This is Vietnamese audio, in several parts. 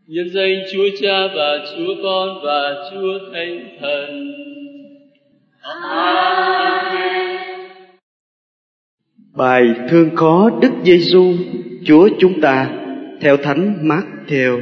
Nhân danh Chúa Cha và Chúa Con và Chúa Thánh Thần. Amen. Bài thương có Đức Giêsu Chúa chúng ta theo Thánh Mát-thêu.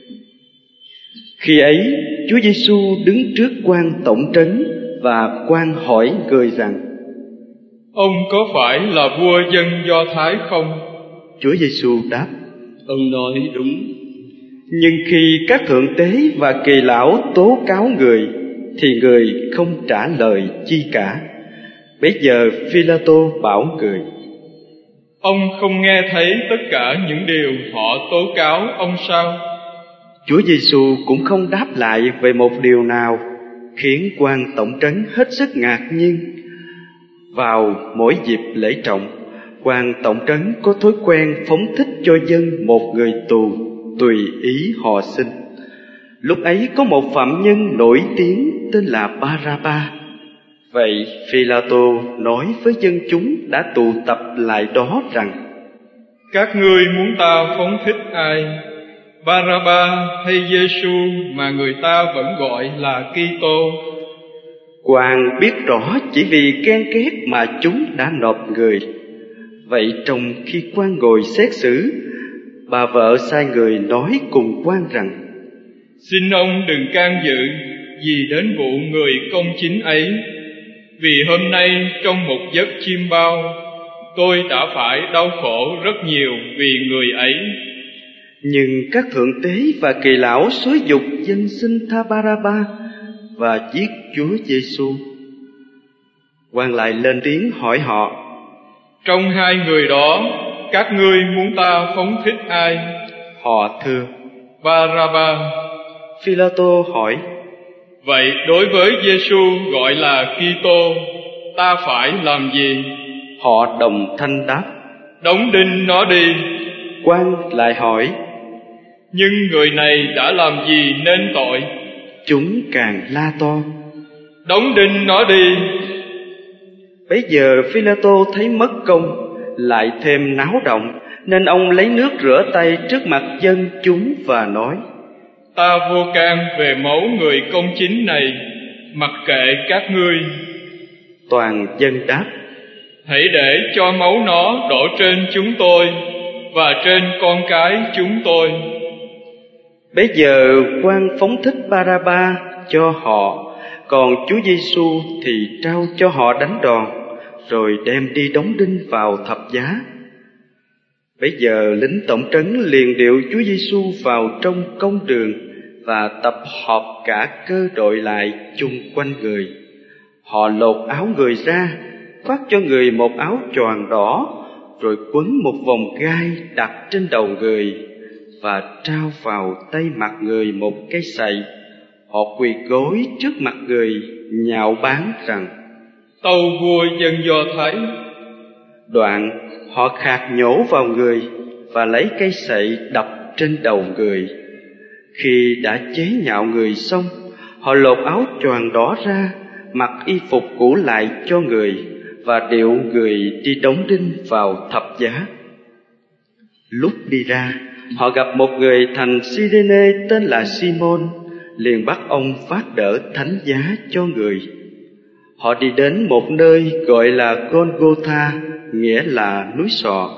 Khi ấy, Chúa Giêsu đứng trước quan tổng trấn và quan hỏi người rằng: Ông có phải là vua dân Do Thái không? Chúa Giêsu đáp: Ông nói đúng. Nhưng khi các thượng tế và kỳ lão tố cáo người, thì người không trả lời chi cả. Bấy giờ Phi-la-tô bảo người: Ông không nghe thấy tất cả những điều họ tố cáo ông sao? Chúa Giêsu cũng không đáp lại về một điều nào, khiến quan tổng trấn hết sức ngạc nhiên. Vào mỗi dịp lễ trọng, quan tổng trấn có thói quen phóng thích cho dân một người tù tùy ý họ xin. Lúc ấy có một phạm nhân nổi tiếng tên là Ba-ra-ba. Vậy Phi-la-tô nói với dân chúng đã tụ tập lại đó rằng: Các ngươi muốn ta phóng thích ai? Ba-ra-ba hay Giê-xu mà người ta vẫn gọi là Ki-tô? Quan biết rõ chỉ vì ghen ghét mà chúng đã nộp người. Vậy trong khi quan ngồi xét xử, bà vợ sai người nói cùng quan rằng: Xin ông đừng can dự gì đến vụ người công chính ấy, vì hôm nay trong một giấc chiêm bao, tôi đã phải đau khổ rất nhiều vì người ấy. Nhưng các thượng tế và kỳ lão xúi giục dân xin tha Ba-ra-ba và giết Chúa Giêsu. Quan lại lên tiếng hỏi họ: Trong hai người đó, các ngươi muốn ta phóng thích ai? Họ thưa: Ba-ra-ba. Phi-la-tô hỏi: Vậy đối với Giê-xu gọi là Ki-tô, ta phải làm gì? Họ đồng thanh đáp: Đóng đinh nó đi. Quan lại hỏi: Nhưng người này đã làm gì nên tội? Chúng càng la to: Đóng đinh nó đi. Bấy giờ Phi-la-tô thấy mất công, lại thêm náo động, nên ông lấy nước rửa tay trước mặt dân chúng và nói: Ta vô can về máu người công chính này, mặc kệ các ngươi. Toàn dân đáp: Hãy để cho máu nó đổ trên chúng tôi và trên con cái chúng tôi. Bấy giờ quan phóng thích Ba-ra-ba cho họ, còn Chúa Giêsu thì trao cho họ đánh đòn, rồi đem đi đóng đinh vào thập giá. Bấy giờ lính tổng trấn liền điệu Chúa Giêsu vào trong công đường và tập họp cả cơ đội lại chung quanh người. Họ lột áo người ra, phát cho người một áo choàng đỏ, rồi quấn một vòng gai đặt trên đầu người và trao vào tay mặt người một cái sậy. Họ quỳ gối trước mặt người, nhạo báng rằng: Tâu vua dân Do Thái. Đoạn họ khạc nhổ vào người và lấy cây sậy đập trên đầu người. Khi đã chế nhạo người xong, họ lột áo choàng đỏ ra, mặc y phục cũ lại cho người và điệu người đi đóng đinh vào thập giá. Lúc đi ra, họ gặp một người thành Cyrene tên là Simon, liền bắt ông phát đỡ thánh giá cho người. Họ đi đến một nơi gọi là Gôn-gô-tha, nghĩa là núi sọ.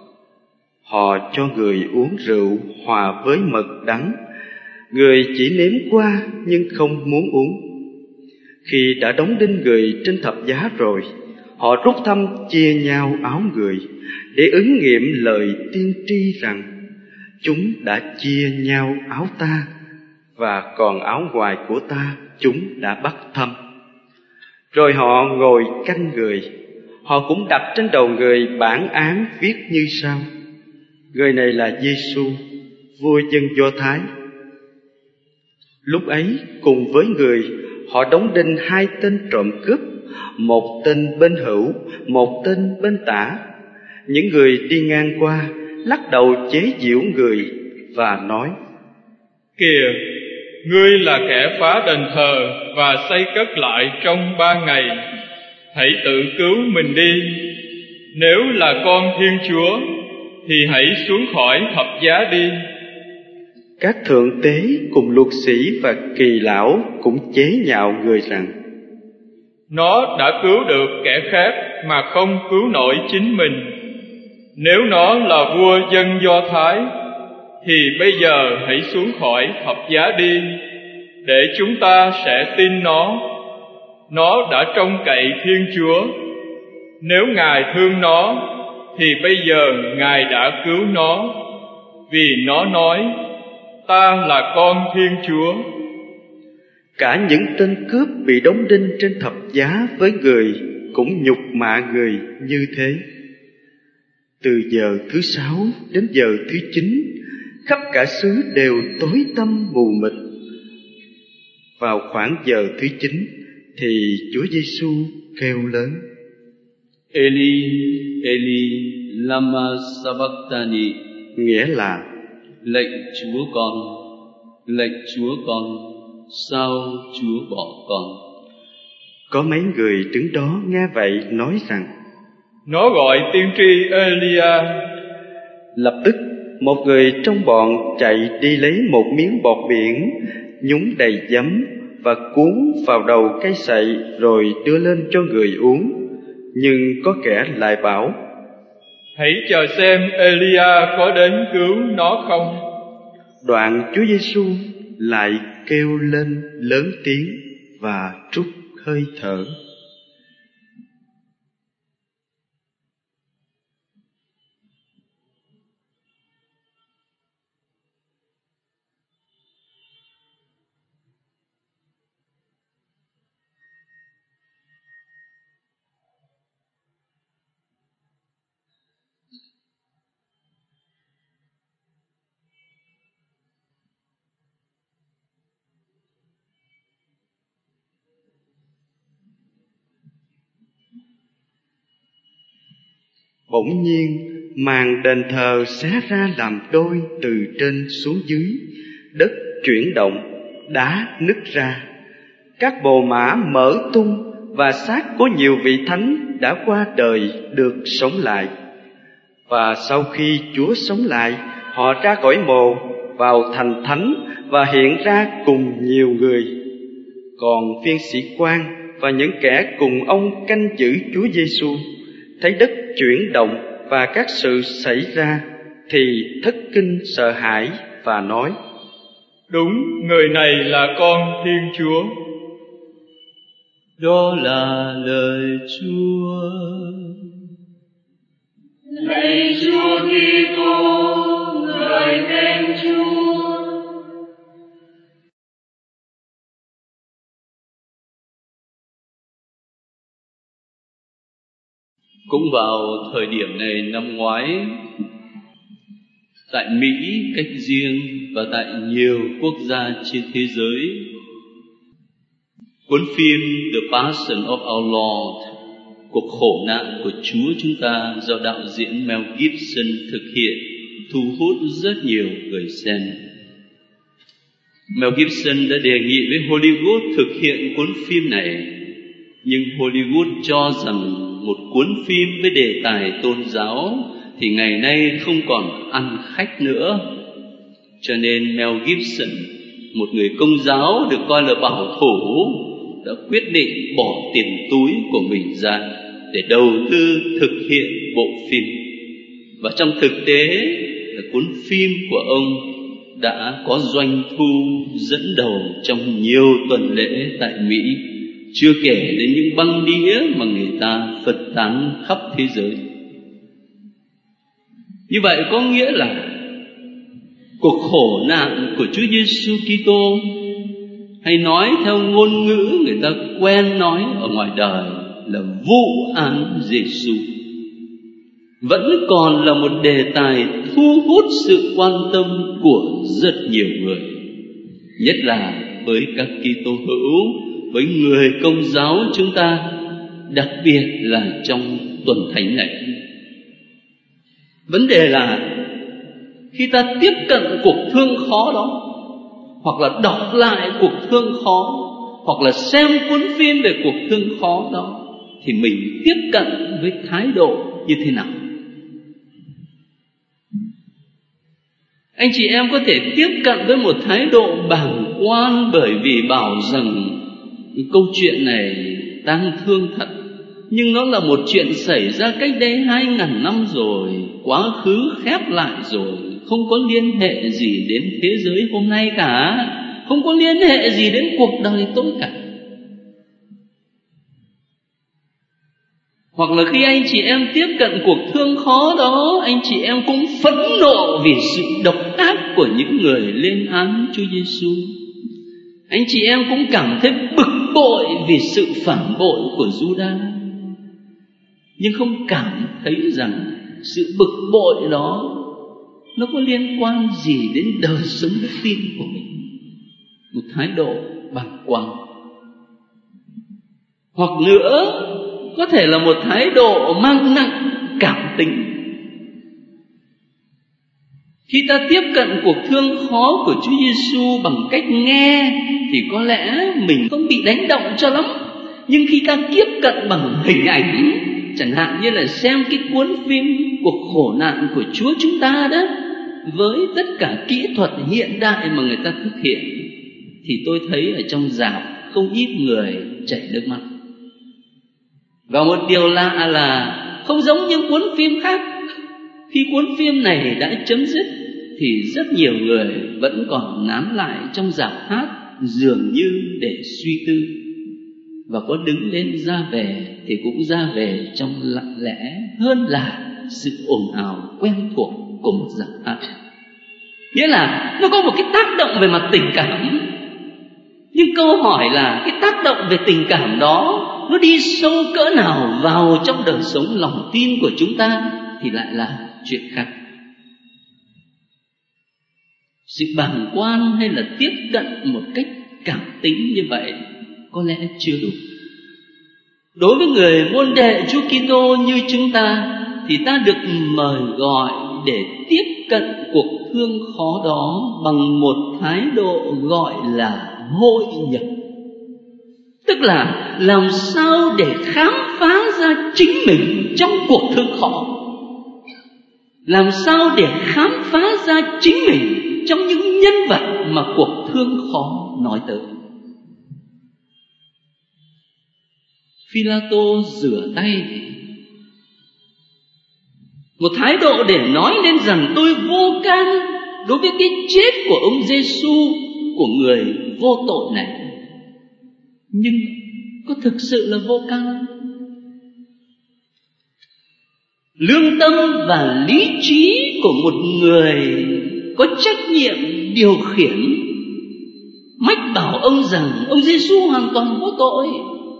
Họ cho người uống rượu hòa với mật đắng. Người chỉ nếm qua nhưng không muốn uống. Khi đã đóng đinh người trên thập giá rồi, họ rút thăm chia nhau áo người, để ứng nghiệm lời tiên tri rằng: Chúng đã chia nhau áo ta, và còn áo ngoài của ta chúng đã bắt thăm. Rồi họ ngồi canh người. Họ cũng đặt trên đầu người bản án viết như sau: Người này là Giêsu, vua dân Do Thái. Lúc ấy cùng với người, họ đóng đinh hai tên trộm cướp, một tên bên hữu, một tên bên tả. Những người đi ngang qua lắc đầu chế giễu người và nói: Kìa, ngươi là kẻ phá đền thờ và xây cất lại trong 3 ngày. Hãy tự cứu mình đi. Nếu là con Thiên Chúa, thì hãy xuống khỏi thập giá đi. Các thượng tế cùng luật sĩ và kỳ lão cũng chế nhạo người rằng: Nó đã cứu được kẻ khác mà không cứu nổi chính mình. Nếu nó là vua dân Do Thái, thì bây giờ hãy xuống khỏi thập giá đi, để chúng ta sẽ tin nó. Nó đã trông cậy Thiên Chúa. Nếu Ngài thương nó, thì bây giờ Ngài đã cứu nó, vì nó nói: Ta là con Thiên Chúa. Cả những tên cướp bị đóng đinh trên thập giá với người cũng nhục mạ người như thế. Từ giờ thứ 6 đến giờ thứ 9, khắp cả xứ đều tối tăm mù mịt. Vào khoảng giờ thứ 9 thì Chúa Giêsu kêu lớn: Eli, Eli, lama sabachthani, nghĩa là: lạy Chúa con, sao Chúa bỏ con? Có mấy người đứng đó nghe vậy nói rằng: Nó gọi tiên tri Elia. Lập tức một người trong bọn chạy đi lấy một miếng bọt biển, nhúng đầy giấm và cuốn vào đầu cây sậy rồi đưa lên cho người uống. Nhưng có kẻ lại bảo: Hãy chờ xem Elia có đến cứu nó không. Đoạn Chúa Giêsu lại kêu lên lớn tiếng và trút hơi thở. Bỗng nhiên màn đền thờ xé ra làm đôi từ trên xuống dưới, đất chuyển động, đá nứt ra, các bồ mã mở tung và xác của nhiều vị thánh đã qua đời được sống lại. Và sau khi Chúa sống lại, họ ra khỏi mồ, vào thành thánh và hiện ra cùng nhiều người. Còn viên sĩ quan và những kẻ cùng ông canh giữ Chúa Giêsu thấy đất chuyển động và các sự xảy ra thì thất kinh sợ hãi và nói: Đúng, người này là con Thiên Chúa. Đó là lời Chúa. Lạy Chúa Kitô, người tên Chúa. Cũng vào thời điểm này năm ngoái, tại Mỹ cách riêng và tại nhiều quốc gia trên thế giới, cuốn phim The Passion of Our Lord, cuộc khổ nạn của Chúa chúng ta do đạo diễn Mel Gibson thực hiện, thu hút rất nhiều người xem. Mel Gibson đã đề nghị với Hollywood thực hiện cuốn phim này, nhưng Hollywood cho rằng một cuốn phim với đề tài tôn giáo thì ngày nay không còn ăn khách nữa. Cho nên Mel Gibson, một người Công giáo được coi là bảo thủ, đã quyết định bỏ tiền túi của mình ra để đầu tư thực hiện bộ phim. Và trong thực tế là cuốn phim của ông đã có doanh thu dẫn đầu trong nhiều tuần lễ tại Mỹ, chưa kể đến những băng đĩa mà người ta phân tán khắp thế giới. Như vậy có nghĩa là cuộc khổ nạn của Chúa Giêsu Kitô, hay nói theo ngôn ngữ người ta quen nói ở ngoài đời là vụ án Giêsu, vẫn còn là một đề tài thu hút sự quan tâm của rất nhiều người, nhất là với các Kitô hữu, với người Công giáo chúng ta, đặc biệt là trong tuần thánh này. Vấn đề là khi ta tiếp cận cuộc thương khó đó, hoặc là đọc lại cuộc thương khó, hoặc là xem cuốn phim về cuộc thương khó đó, thì mình tiếp cận với thái độ như thế nào? Anh chị em có thể tiếp cận với một thái độ bàng quan, bởi vì bảo rằng câu chuyện này đáng thương thật, nhưng nó là một chuyện xảy ra cách đây 2000 năm rồi, quá khứ khép lại rồi, không có liên hệ gì đến thế giới hôm nay cả, không có liên hệ gì đến cuộc đời tôi cả. Hoặc là khi anh chị em tiếp cận cuộc thương khó đó, anh chị em cũng phẫn nộ vì sự độc ác của những người lên án Chúa Giêsu. Anh chị em cũng cảm thấy bực bội vì sự phản bội của Giu-đa, nhưng không cảm thấy rằng sự bực bội đó nó có liên quan gì đến đời sống đức tin của mình. Một thái độ bàng quan. Hoặc nữa, có thể là một thái độ mang nặng cảm tính. Khi ta tiếp cận cuộc thương khó của Chúa Giêsu bằng cách nghe thì có lẽ mình không bị đánh động cho lắm. Nhưng khi ta tiếp cận bằng hình ảnh, chẳng hạn như là xem cái cuốn phim cuộc khổ nạn của Chúa chúng ta đó, với tất cả kỹ thuật hiện đại mà người ta thực hiện, thì tôi thấy ở trong rạp không ít người chảy nước mắt. Và một điều lạ là không giống như cuốn phim khác, khi cuốn phim này đã chấm dứt thì rất nhiều người vẫn còn nán lại trong rạp hát, dường như để suy tư. Và có đứng lên ra về thì cũng ra về trong lặng lẽ hơn là sự ồn ào quen thuộc của một rạp hát. Nghĩa là nó có một cái tác động về mặt tình cảm, nhưng câu hỏi là cái tác động về tình cảm đó nó đi sâu cỡ nào vào trong đời sống lòng tin của chúng ta thì lại là chuyện khác. Sự bàng quan hay là tiếp cận một cách cảm tính như vậy có lẽ chưa đủ. Đối với người môn đệ Chúa Kitô như chúng ta thì ta được mời gọi để tiếp cận cuộc thương khó đó bằng một thái độ gọi là hội nhập. Tức là làm sao để khám phá ra chính mình trong cuộc thương khó. Làm sao để khám phá ra chính mình trong những nhân vật mà cuộc thương khó nói tới. Phi-la-tô rửa tay, một thái độ để nói lên rằng tôi vô can đối với cái chết của ông Giêsu, của người vô tội này. Nhưng có thực sự là vô can? Lương tâm và lý trí của một người có trách nhiệm điều khiển mách bảo ông rằng ông Giêsu hoàn toàn vô tội.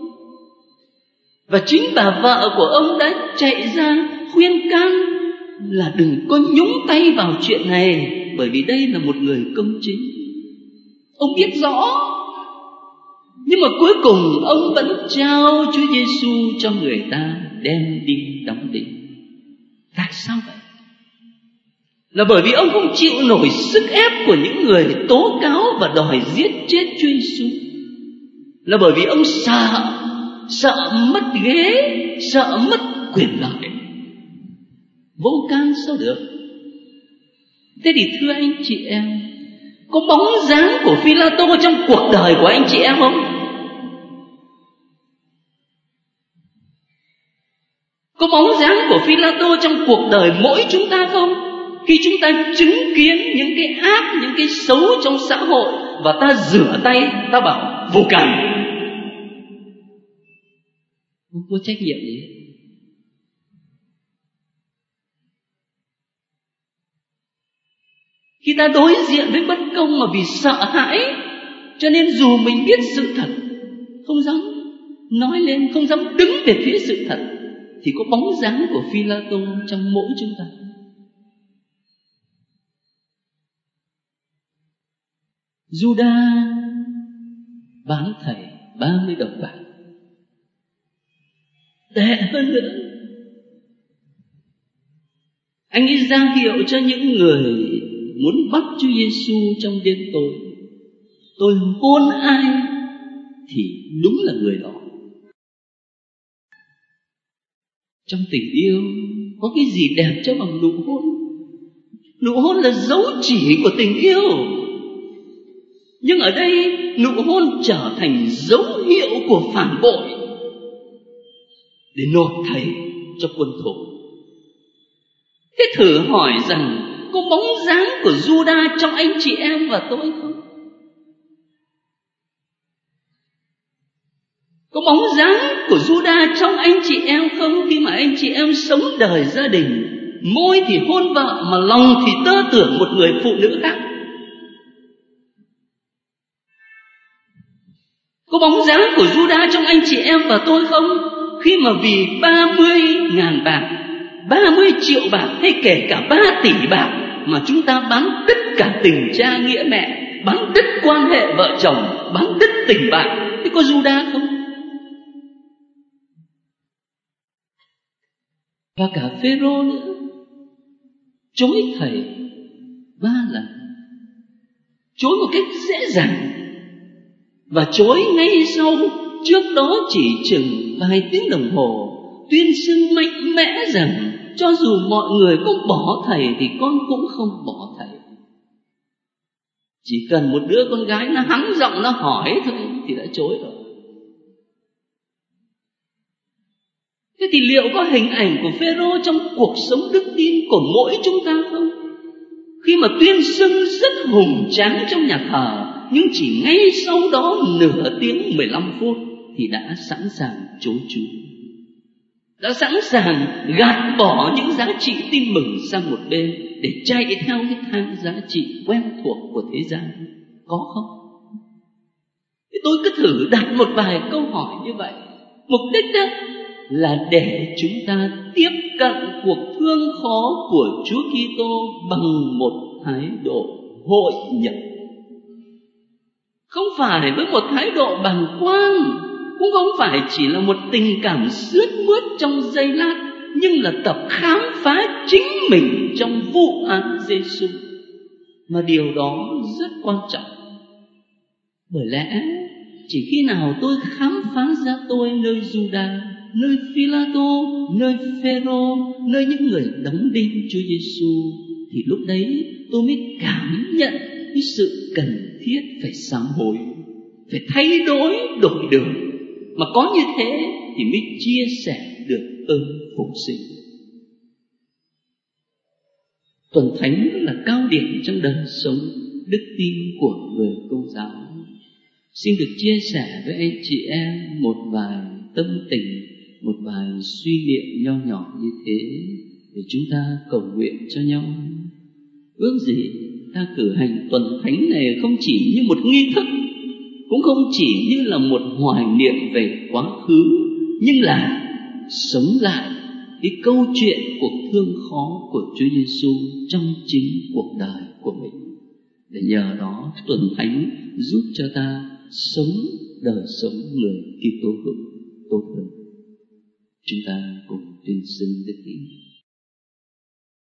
Và chính bà vợ của ông đã chạy ra khuyên can là đừng có nhúng tay vào chuyện này, bởi vì đây là một người công chính. Ông biết rõ, nhưng mà cuối cùng ông vẫn trao Chúa Giêsu cho người ta đem đi đóng đinh. Tại sao vậy? Là bởi vì ông không chịu nổi sức ép của những người tố cáo và đòi giết chết Chúa Giêsu. Là bởi vì ông sợ mất ghế, sợ mất quyền lợi. Vô can sao được? Thế thì thưa anh chị em, có bóng dáng của Phi-la-tô trong cuộc đời của anh chị em không? Có bóng dáng của Phi-la-tô trong cuộc đời mỗi chúng ta không? Khi chúng ta chứng kiến những cái ác, những cái xấu trong xã hội và ta rửa tay, ta bảo vô can, không có trách nhiệm gì. Khi ta đối diện với bất công mà vì sợ hãi, cho nên dù mình biết sự thật, không dám nói lên, không dám đứng về phía sự thật, thì có bóng dáng của Phi-la-tô trong mỗi chúng ta. Giu-đa bán thầy 30 đồng bạc. Tệ hơn nữa, anh ấy ra hiệu cho những người muốn bắt Chúa Giêsu trong đêm tối. Tôi hôn ai thì đúng là người đó. Trong tình yêu có cái gì đẹp cho bằng nụ hôn? Nụ hôn là dấu chỉ của tình yêu. Nhưng ở đây nụ hôn trở thành dấu hiệu của phản bội để nộp thầy cho quân thù. Thế thử hỏi rằng có bóng dáng của Judas trong anh chị em và tôi không? Có bóng dáng của Judas trong anh chị em không? Khi mà anh chị em sống đời gia đình, môi thì hôn vợ mà lòng thì tơ tưởng một người phụ nữ khác. Có bóng dáng của Judas trong anh chị em và tôi không? Khi mà vì 30.000 bạc, 30 triệu bạc hay kể cả 3 tỷ bạc mà chúng ta bán tất cả tình cha nghĩa mẹ, bán tất quan hệ vợ chồng, bán tất tình bạn, thế có Judas không? Và cả Phêrô nữa, chối thầy 3 lần, chối một cách dễ dàng, và chối ngay sau. Trước đó chỉ chừng vài tiếng đồng hồ tuyên xưng mạnh mẽ rằng cho dù mọi người có bỏ thầy thì con cũng không bỏ thầy. Chỉ cần một đứa con gái nó hắng giọng nó hỏi thôi thì đã chối rồi. Thế thì liệu có hình ảnh của Phêrô trong cuộc sống đức tin của mỗi chúng ta không? Khi mà tuyên xưng rất hùng tráng trong nhà thờ, nhưng chỉ ngay sau đó nửa tiếng 15 phút thì đã sẵn sàng chối Chúa, đã sẵn sàng gạt bỏ những giá trị tin mừng sang một bên để chạy theo cái thang giá trị quen thuộc của thế gian, có không? Thì tôi cứ thử đặt một vài câu hỏi như vậy. Mục đích đó là để chúng ta tiếp cận cuộc thương khó của Chúa Kitô bằng một thái độ hội nhập, không phải với một thái độ bàng quang, cũng không phải chỉ là một tình cảm sướt mướt trong giây lát, nhưng là tập khám phá chính mình trong vụ án Giêsu. Mà điều đó rất quan trọng. Bởi lẽ chỉ khi nào tôi khám phá ra tôi nơi Judas, nơi Phi-la-tô, nơi Phêrô, nơi những người đóng đinh Chúa Giêsu, thì lúc đấy tôi mới cảm nhận cái sự cần thiết phải sám hối, phải thay đổi đổi đường. Mà có như thế thì mới chia sẻ được ơn phục sinh. Tuần Thánh là cao điểm trong đời sống đức tin của người Công giáo. Xin được chia sẻ với anh chị em một vài tâm tình, một vài suy niệm nho nhỏ như thế để chúng ta cầu nguyện cho nhau. Ước gì ta cử hành Tuần Thánh này không chỉ như một nghi thức, cũng không chỉ như là một hoài niệm về quá khứ, nhưng là sống lại cái câu chuyện cuộc thương khó của Chúa Giêsu trong chính cuộc đời của mình, để nhờ đó Tuần Thánh giúp cho ta sống đời sống người Kitô hữu tốt hơn. Chúng ta cùng tuyên xưng đức tin.